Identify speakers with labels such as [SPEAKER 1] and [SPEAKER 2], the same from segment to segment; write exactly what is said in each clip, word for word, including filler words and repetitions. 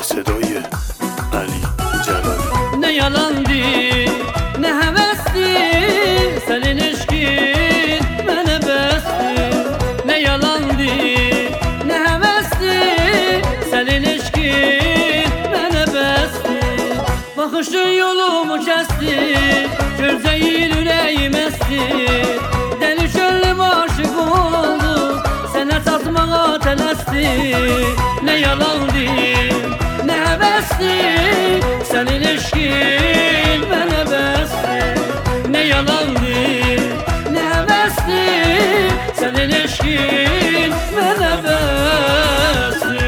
[SPEAKER 1] صدای علی جلالی.
[SPEAKER 2] Ne yalandı, ne hevesti, senin eşkin bana besti. Ne yalandı, ne hevesti, senin eşkin bana besti. Bakışın yolumu kesti, görceğin yüreğim esti. Deli çöllüm aşık oldu, sana tatmağa telesti. Ne yalandı, ne hevesti, senin eşkin bana besti. Ne yalandı, ne hevesti, senin eşkin bana besti.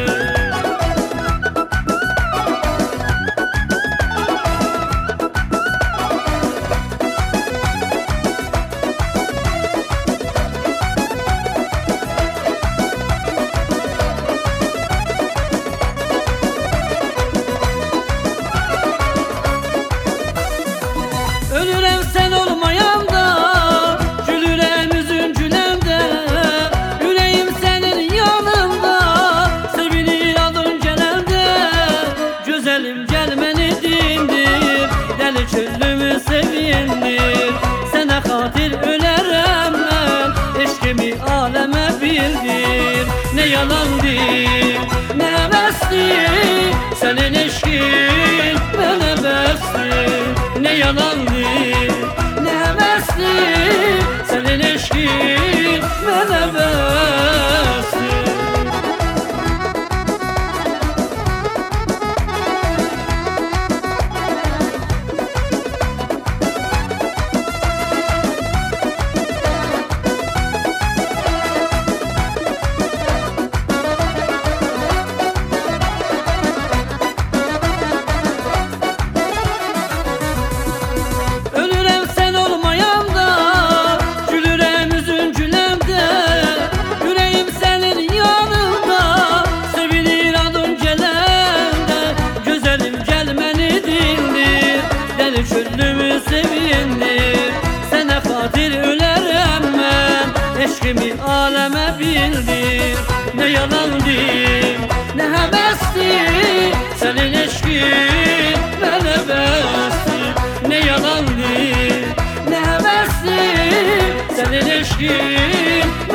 [SPEAKER 2] Ölürem sen olmayanda, gülürem üzüncülemde. Yüreğim senin yanında, sevinir adın gelende. Güzelim gelmeni dindir, deli çöllümü sevindir. Sana hatir ölerem ben, eşkimi aleme bildir. Ne yalandı, ne hevesti, senin eşkin bana besti. Ne yalandı, ne hevesli, senin eşkin bana besti. Çöllümü sevindir, sana hatir ölerem ben, eşkimi aleme bildir. Ne yalandı, ne hevesti, senin eşkin bana besti. Ne yalandı, ne hevesti, senin eşkin